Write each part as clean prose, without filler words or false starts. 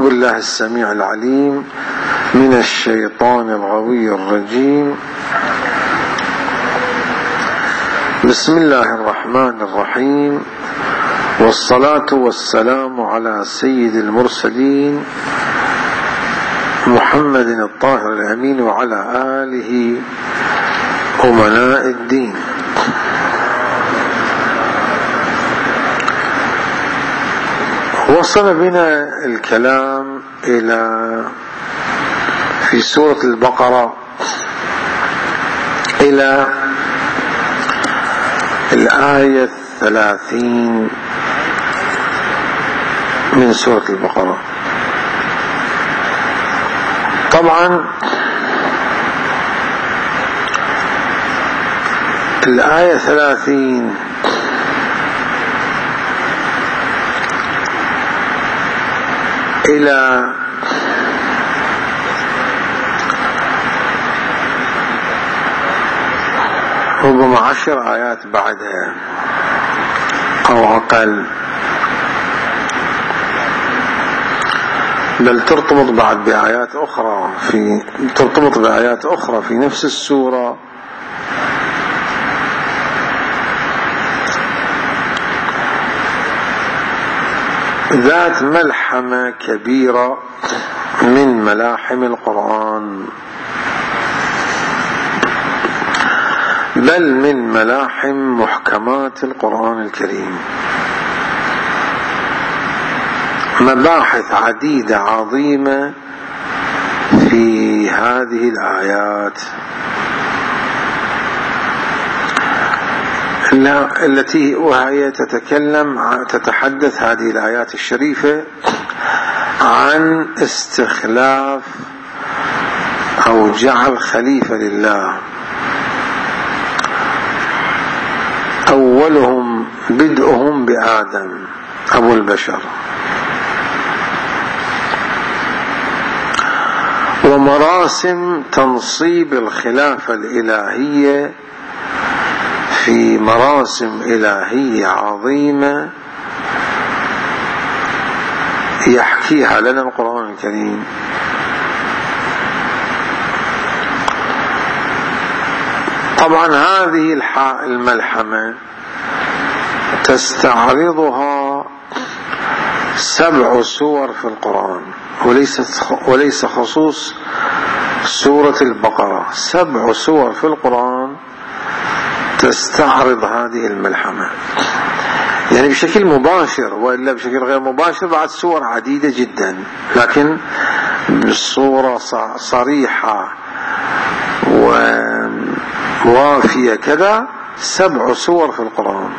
بالله السميع العليم من الشيطان الغوي الرجيم. بسم الله الرحمن الرحيم، والصلاة والسلام على سيد المرسلين محمد الطاهر الأمين وعلى آله أمناء الدين. وصل بنا الكلام في سورة البقرة إلى الآية 30 من سورة البقرة. طبعا الآية 30 إلى ربما 10 آيات بعدها أو أقل، بل ترتبط بعد بآيات أخرى في نفس السورة. ذات ملحمة كبيرة من ملاحم القرآن، بل من ملاحم محكمات القرآن الكريم، مباحث عديدة عظيمة في هذه الآيات التي وهي تتحدث هذه الآيات الشريفة عن استخلاف أو جعل خليفة لله، أولهم بدءهم بآدم أبو البشر، ومراسم تنصيب الخلافة الإلهية في مراسم إلهية عظيمة يحكيها لنا القرآن الكريم. طبعا هذه الملحمة تستعرضها 7 سور في القرآن، وليس خصوص سورة البقرة. 7 سور في القرآن تستعرض هذه الملحمة، يعني بشكل مباشر، وإلا بشكل غير مباشر بعد سور عديدة جدا، لكن بصورة صريحة ووافية كذا 7 سور في القرآن.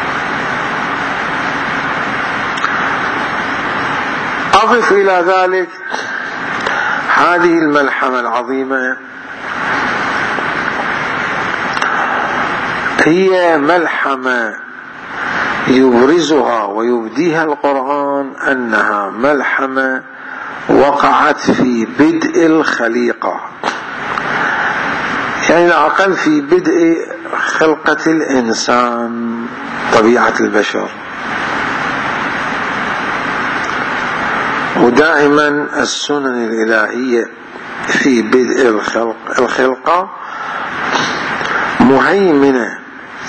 أضف إلى ذلك هذه الملحمة العظيمة هي ملحمة يبرزها ويبديها القرآن أنها ملحمة وقعت في بدء الخليقة، يعني على الأقل في بدء خلقة الإنسان، طبيعة البشر. ودائما السنن الإلهية في بدء الخلقة مهيمنة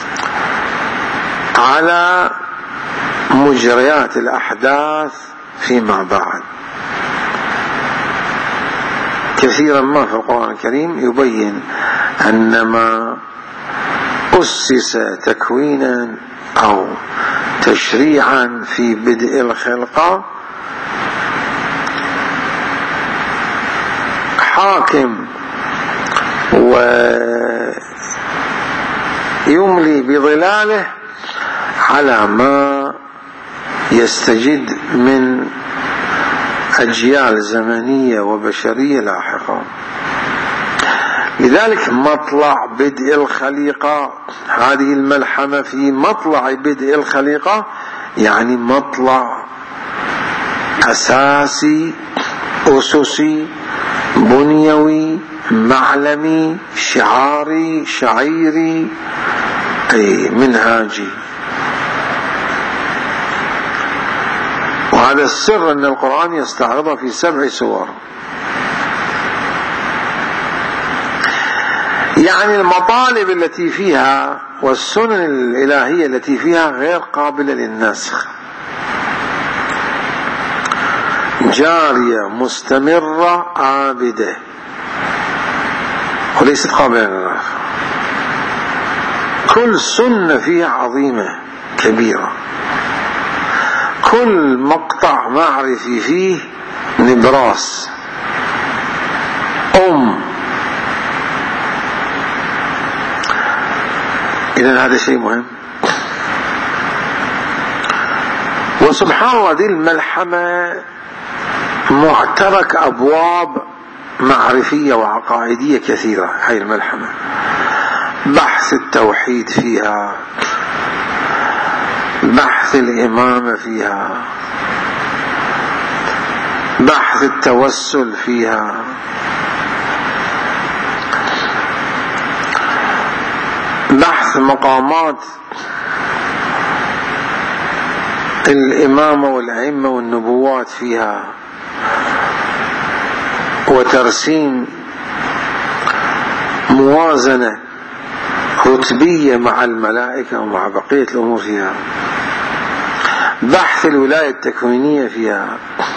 على مجريات الأحداث فيما بعد. كثيرا ما في القرآن الكريم يبين أن ما أسس تكوينا أو تشريعا في بدء الخلقة حاكم ويملي بظلاله على ما يستجد من أجيال زمنية وبشرية لاحقة. لذلك مطلع بدء الخليقة، هذه الملحمة في مطلع بدء الخليقة، يعني مطلع أساسي أسسي بنيوي معلمي شعاري شعيري أي منهاجي. وهذا السر أن القرآن يستعرضها في 7 سور. يعني المطالب التي فيها والسنن الإلهية التي فيها غير قابلة للنسخ، جارية مستمرة عابدة وليست قابلة للنسخ. كل سنة فيها عظيمة كبيرة، كل مقطع معرفي فيه نبراس إذن هذا شيء مهم. وسبحان الله دي الملحمة معترك أبواب معرفية وعقائدية كثيرة. هاي الملحمة بحث التوحيد فيها، بحث الإمامة فيها، بحث التوسل فيها، بحث مقامات الإمامة والأئمة والنبوات فيها، وترسيم موازنة رتبية مع الملائكة ومع بقية الأمور فيها، بحث الولاية التكوينية فيها،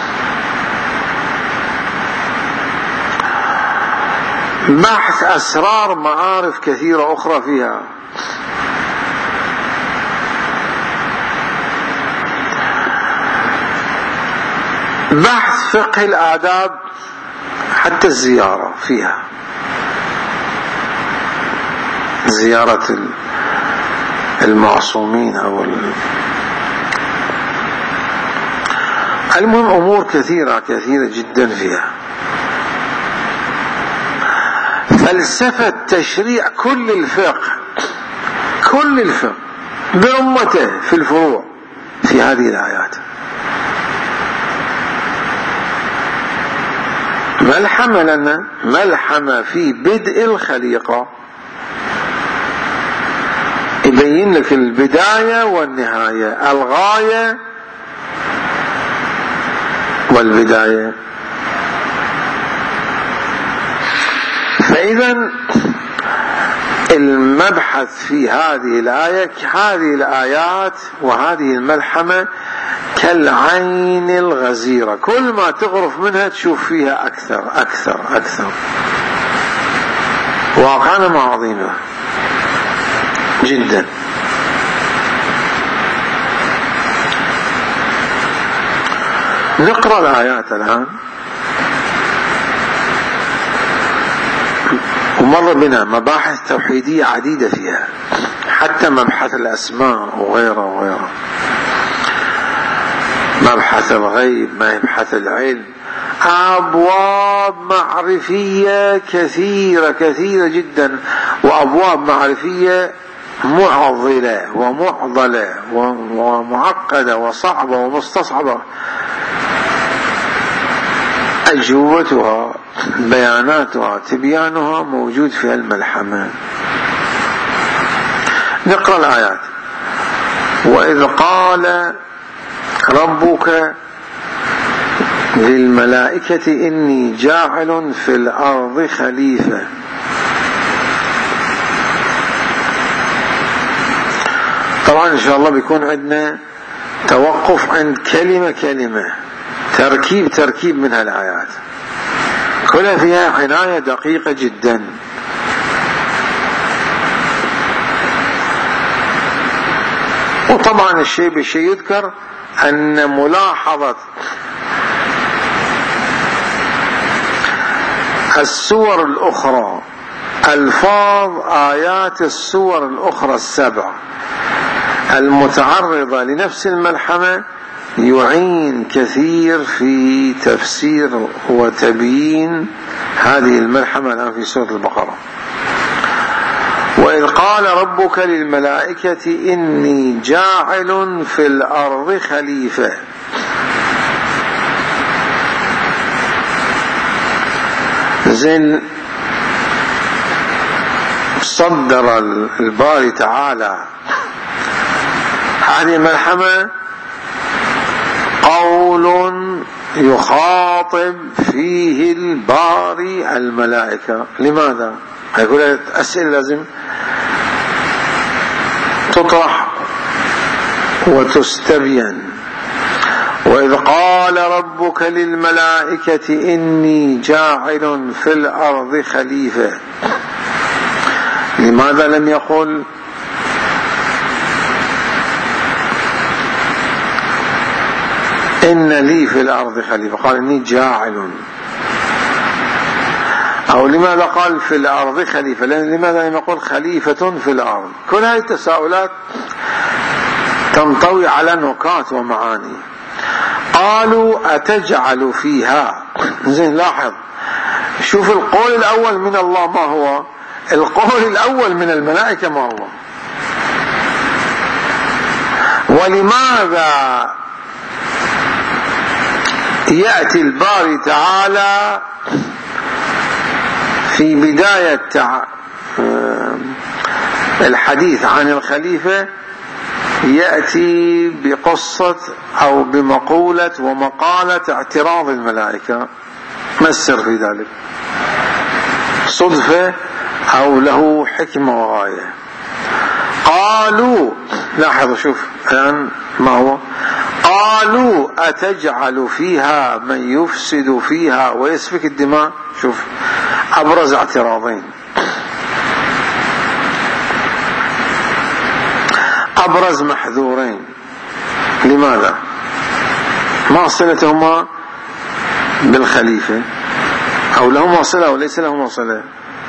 بحث أسرار معارف كثيرة أخرى فيها، بحث فقه الآداب، حتى الزيارة فيها، زيارة المعصومين أو المهم أمور كثيرة جدا فيها. فلسفة تشريع كل الفقه برمته في الفروع في هذه الآيات. ملحمة لنا ملحمة في بدء الخليقة، يبين لك البداية والنهاية، الغاية والبداية. فإذا المبحث في هذه الآية، هذه الآيات وهذه الملحمة كالعين الغزيرة، كل ما تغرف منها تشوف فيها أكثر أكثر أكثر. واقعنا عظيمة جدا. نقرأ الآيات الآن، ومر بنا مباحث توحيدية عديدة فيها، حتى مبحث الأسماء وغيره، مبحث الغيب، مبحث العلم، أبواب معرفية كثيرة جدا، وأبواب معرفية معضلة ومعضلة ومعقدة وصعبة ومستصعبة، أجوبتها بياناتها تبيانها موجود في الملحمة. نقرأ الآيات. وإذ قال ربك للملائكة إني جاعل في الأرض خليفة. طبعا إن شاء الله بيكون عندنا توقف عند كلمة تركيب من هالآيات، كلها فيها عناية دقيقة جدا. وطبعا الشيء بالشيء يذكر أن ملاحظة السور الأخرى، ألفاظ آيات السور الأخرى 7 المتعرضة لنفس الملحمة يعين كثير في تفسير وتبيين هذه الملحمة الآن في سورة البقرة. وإذ قال ربك للملائكة إني جاعل في الأرض خليفة. زين صدر الباري تعالى هذه الملحمة، قول يخاطب فيه الباري الملائكة. لماذا؟ هيقول أسئلة لازم تطرح وتستبين. وإذ قال ربك للملائكة إني جاعل في الأرض خليفة، لماذا لم يقل إن لي في الأرض خليفة؟ قال إني جاعل. أو لماذا قال في الأرض خليفة؟ لماذا لم يقل خليفة في الأرض؟ كل هذه التساؤلات تنطوي على نكات ومعاني. قالوا أتجعل فيها. زين، لاحظ، شوف القول الأول من الله ما هو، القول الأول من الملائكة ما هو. ولماذا يأتي الباري تعالى في بداية الحديث عن الخليفة يأتي بقصة أو بمقولة ومقالة اعتراض الملائكة؟ ما السر في ذلك؟ صدفة أو له حكمة وغاية؟ قالوا، لاحظوا، شوف الآن ما هو. قالوا أتجعل فيها من يفسد فيها ويسفك الدماء. شوف، أبرز اعتراضين، أبرز محذورين. لماذا؟ ما صلتهما بالخليفة؟ أو لهما صلة أو ليس لهما صلة؟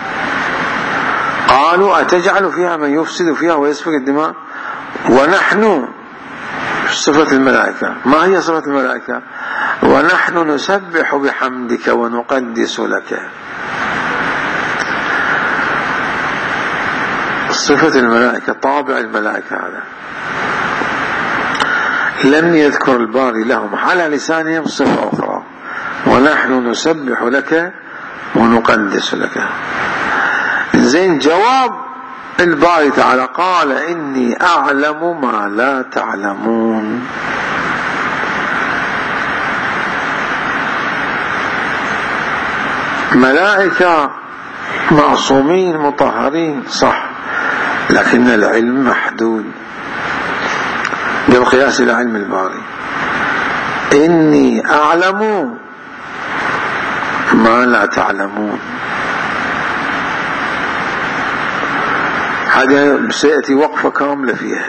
قالوا أتجعل فيها من يفسد فيها ويسفك الدماء ونحن، صفة الملائكة، ما هي صفة الملائكة؟ ونحن نسبح بحمدك ونقدس لك. صفة الملائكة، طابع الملائكة هذا. لم يذكر الباري لهم على لسانهم صفة أخرى، ونحن نسبح لك ونقدس لك. زين، جواب الباري تعالى قال إني أعلم ما لا تعلمون. ملائكة معصومين مطهرين صح، لكن العلم محدود بالقياس إلى علم الباري. إني أعلم ما لا تعلمون. هذا سيأتي وقفة كاملة فيها.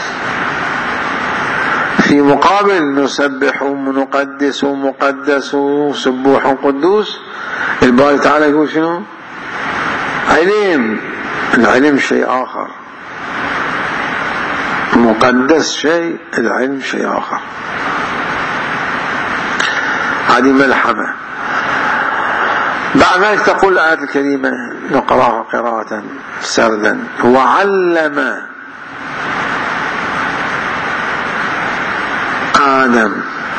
في مقابل نسبح ونقدس ومقدس وسبوح قدوس، الباري تعالى يقول شنو؟ علم. العلم شيء آخر، مقدس شيء، العلم شيء آخر. هذه ملحمة. بعد ذلك تقول الآية الكريمة، نقرأها قراءة سردا: وعلم آدم.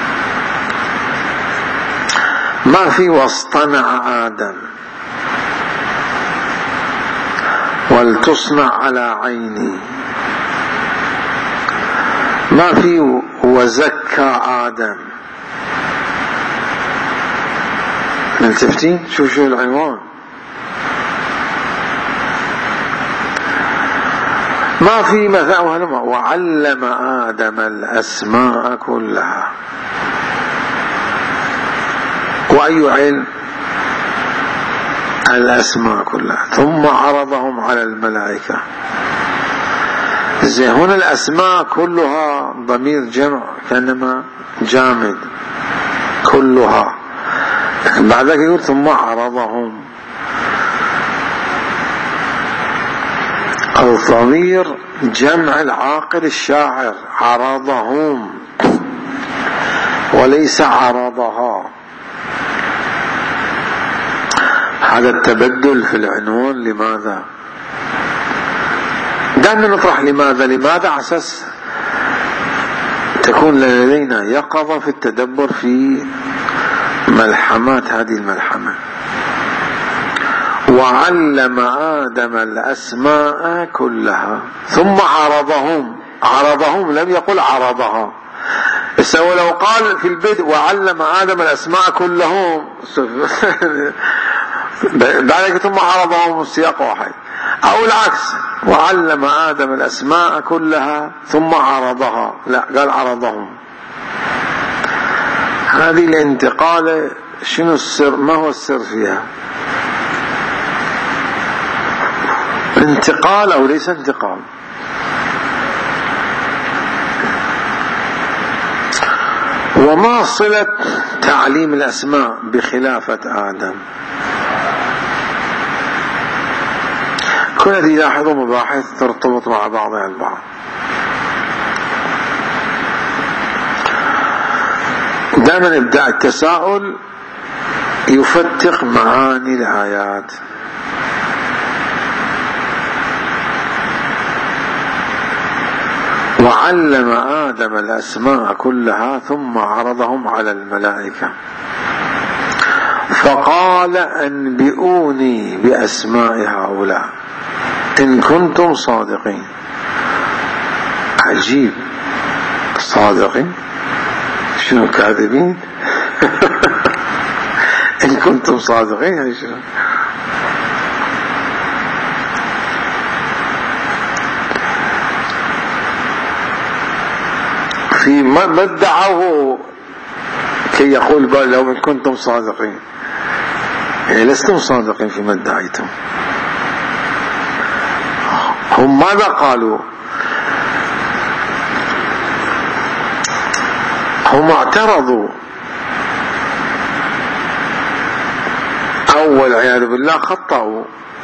ما في واصطنع آدم ولتصنع على عيني، ما في وزكى آدم. ملتفتين؟ شوف العنوان. ما في مثلا وعلم آدم الأسماء كلها. وأي علم؟ الأسماء كلها. ثم عرضهم على الملائكة. زي هنا الأسماء كلها ضمير جمع كأنما جامد، كلها. بعد ذلك يقول ثم عرضهم. الضمير جمع العاقل الشاعر، عرضهم وليس عرضها. هذا التبدل في العنوان. لماذا؟ دائما نطرح لماذا على أساس تكون لدينا يقظة في التدبر في ملحمات هذه الملحمة. وعلم آدم الأسماء كلها ثم عرضهم. عرضهم، لم يقل عرضها. ولو قال في البدء وعلم آدم الأسماء كلهم بعد ثم عرضهم السياق واحد، أو العكس وعلم آدم الأسماء كلها ثم عرضها، لا قال عرضهم. هذه الانتقال شنو السر؟ ما هو السر فيها؟ انتقال أو ليس انتقال؟ وما صلة تعليم الأسماء بخلافة آدم؟ كل هذه لاحظوا مباحث ترتبط مع بعضها البعض. دائما إبداع التساؤل يفتق معاني الآيات. وعلم آدم الأسماء كلها ثم عرضهم على الملائكة فقال أنبئوني بأسماء هؤلاء إن كنتم صادقين. عجيب، صادقين؟ شنو كاذبين؟ إن كنتم صادقين يعني شنو؟ في ما ادعوه كي يقول بل لو إن كنتم صادقين، يعني لستم صادقين فيما ادعيتم. هم ماذا قالوا؟ هم اعترضوا أول عياذ بالله، خطأوا،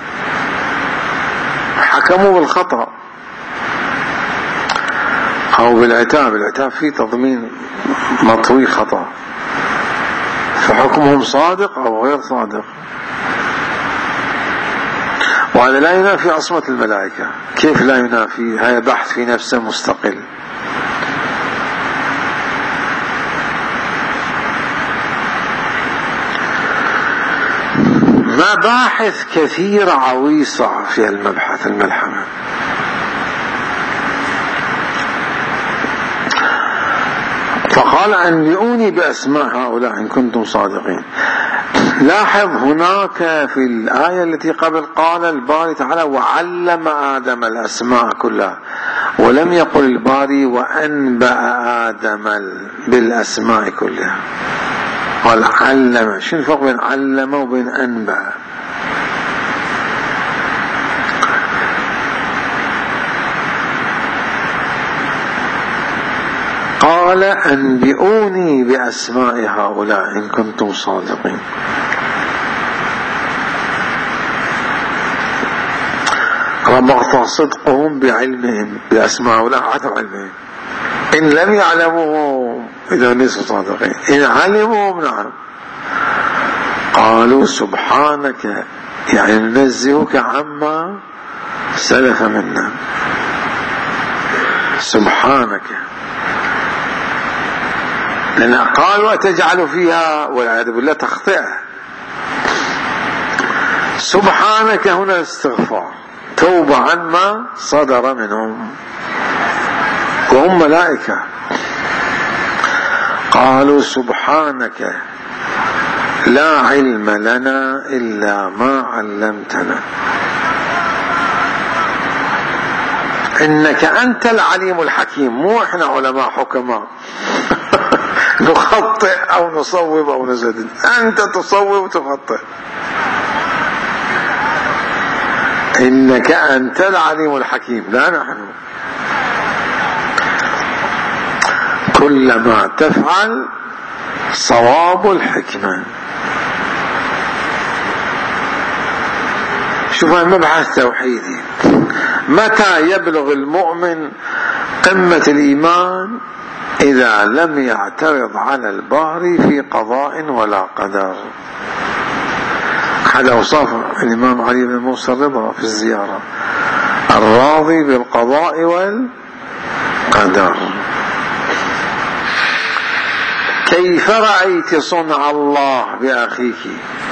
حكموا بالخطأ أو بالعتاب. العتاب فيه تضمين مطوي خطأ، فحكمهم صادق أو غير صادق. وهذا لا ينافي عصمة الملائكة. كيف لا ينافي؟ هذا بحث في نفسه مستقل. مباحث كثيرة عويصة في المبحث الملحمة. فقال أنبئوني بأسماء هؤلاء إن كنتم صادقين. لاحظ هناك في الآية التي قبل قال الباري تعالى وعلم آدم الأسماء كلها، ولم يقل الباري وأنبأ آدم بالأسماء كلها، قال علم. شو الفرق بين علم وبين أنبأ؟ قال أنبئوني بأسماء هؤلاء إن كنتم صادقين. ربط صدقهم بعلمهم بأسماء هؤلاء عدم علمهم. إن لم يعلموا إذا ليسوا صادقين، إن علموا نعم. قالوا سبحانك، يعني ننزهك عما سلف منا. سبحانك، لأن قالوا أتجعل فيها والعياذ بالله تخطئه. سبحانك هنا استغفار، توبة عما صدر منهم، وهم ملائكة. قالوا سبحانك لا علم لنا إلا ما علمتنا إنك أنت العليم الحكيم. مو إحنا علماء حكماء نخطئ أو نصوب أو نزدد، أنت تصوب وتخطئ. إنك أنت العليم الحكيم لا نحن. كل ما تفعل صواب الحكمة. شوف المبحث توحيدي. متى يبلغ المؤمن قمة الإيمان؟ إذا لم يعترض على الباري في قضاء ولا قدر. هذا أوصاف الإمام علي بن موسى الرضا في الزيارة: الراضي بالقضاء والقدر. كيف رأيت صنع الله بأخيك؟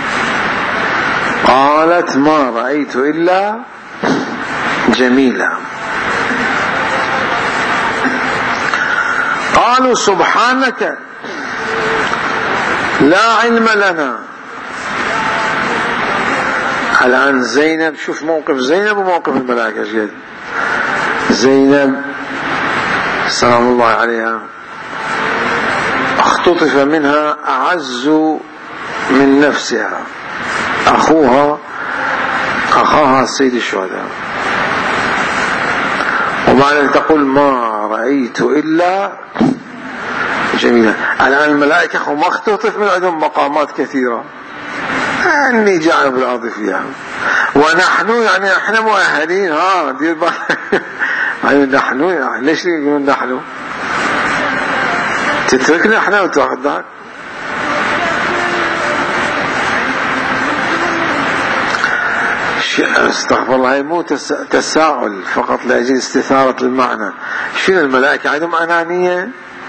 قالت ما رأيت إلا جميلا. قالوا سبحانك لا علم لنا. الآن زينب، شوف موقف زينب وموقف الملائكة جد. زينب سلام الله عليها اختطف منها أعز من نفسها، أخاها سيد الشهداء، ومعنى تقول ما رأيت إلا جميلة. الآن الملائكة ما اختطف من عندهم مقامات كثيرة، أني جعل بالأرض فيها، ونحن يعني احنا مؤهلين. دير نحن ليش يقولون نحن؟ تتركنا احنا وتاخذ استغفر الله، مو تساؤل فقط لأجل استثارة المعنى. شنو الملائكة عندهم أنانية؟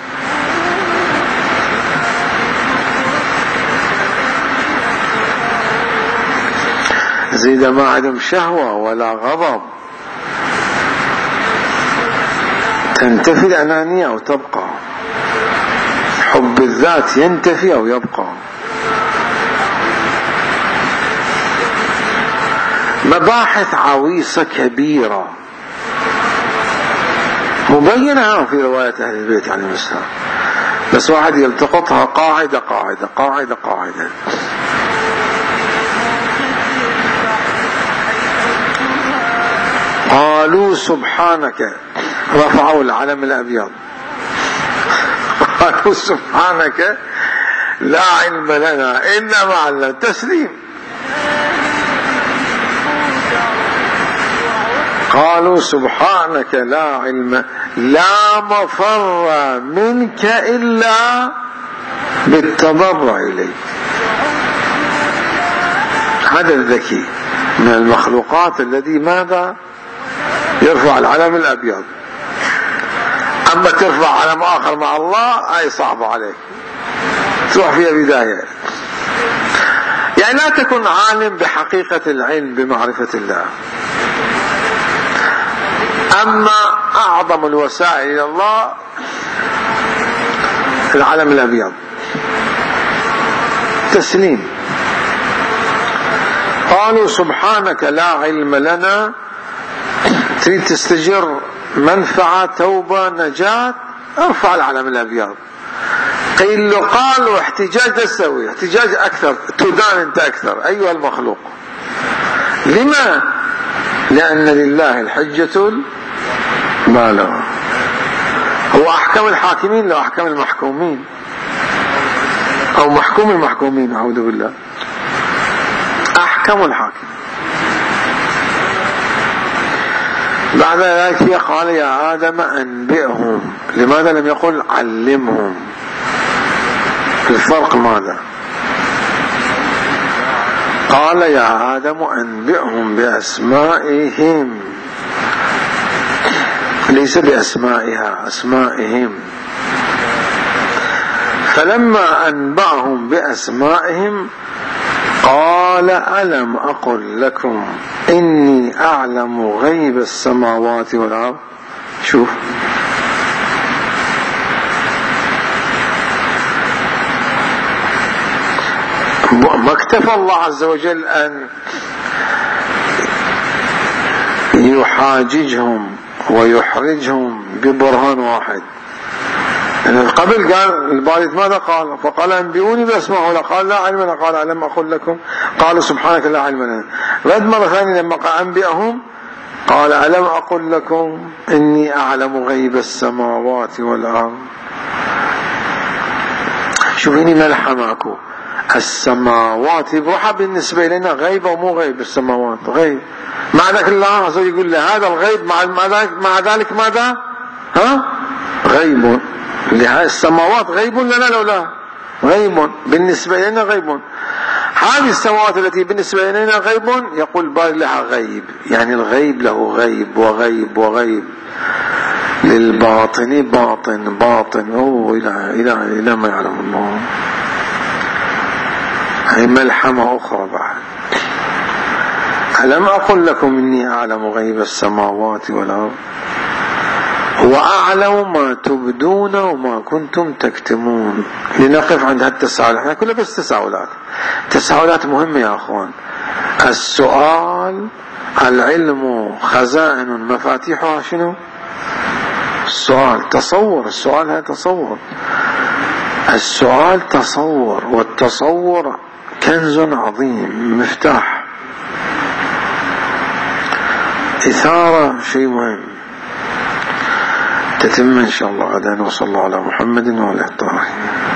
زيد ما عندهم شهوة ولا غضب، تنتفي الأنانية أو تبقى، حب الذات ينتفي أو يبقى. مباحث عويصة كبيرة مبينة في رواية أهل البيت عليهم السلام، بس واحد يلتقطها قاعدة قاعدة قاعدة قاعدة. قالوا سبحانك، رفعوا العلم الأبيض، قالوا سبحانك لا علم لنا إلا ما علمتنا، تسليم. قالوا سبحانك لا علم، لا مفر منك إلا بالتضرع إليك. هذا الذكي من المخلوقات الذي ماذا يرفع العلم الأبيض. أما ترفع علم آخر مع الله أي صعب عليك، تروح فيها بداية. يعني لا تكن عالم بحقيقة العلم بمعرفة الله. أما أعظم الوسائل إلى الله العلم الأبيض، تسليم. قالوا سبحانك لا علم لنا، تريد تستجر منفعة توبة نجاة، ارفع العلم الأبيض. قيل له قال واحتجاج تسوي، احتجاج أكثر، تدان أنت أكثر أيها المخلوق. لما؟ لأن لله الحجة البالغة، هو أحكم الحاكمين لو أحكم المحكومين، أو محكوم المحكومين، أعوذ بالله، أحكم الحاكم. بعد ذلك قال يا آدم أنبئهم، لماذا لم يقل علمهم؟ الفرق ماذا؟ قال يا آدم أنبئهم بأسمائهم، ليس بأسمائها، أسمائهم. فلما أنبأهم بأسمائهم قال ألم أقل لكم إني أعلم غيب السماوات والأرض. شوف ما اكتفى الله عز وجل أن يحاججهم ويحرجهم ببرهان واحد. يعني قبل قال البارد ماذا قال؟ فقال أنبئوني بأسمائهم، قال لا علم لنا، قال ألم أقل لكم، قالوا سبحانك لا علم لنا. رد مرة ثانية لما قال أنبئهم قال ألم أقل لكم إني أعلم غيب السماوات والأرض. شوفيني ملحة معكم، السماوات بروحها بالنسبة لنا غيب ومو غيب. السماوات غيب، مع ذلك الله عز وجل يقول له هذا الغيب، مع ذلك ماذا؟ غيب. لهذه السماوات غيب لنا لو لا غيب بالنسبة لنا غيب. هذه السماوات التي بالنسبة لنا غيب يقول بارك لها غيب، يعني الغيب له غيب وغيب وغيب، للباطن باطن باطن إلى ما يعلم الله. هي ملحمة أخرى بعد. ألم أقل لكم إني أعلم غيب السماوات والأرض هو أعلم ما تبدون وما كنتم تكتمون. لنقف عند هالتساؤل، احنا كله بس تساؤلات، تساؤلات مهمة يا أخوان. السؤال العلم خزائن مفاتيحها شنو؟ السؤال تصور، السؤال هذا تصور، السؤال تصور، والتصور كنز عظيم مفتاح. إثارة شيء مهم. تتم إن شاء الله غدا، وصلى الله على محمد وعلى آله الطاهرين.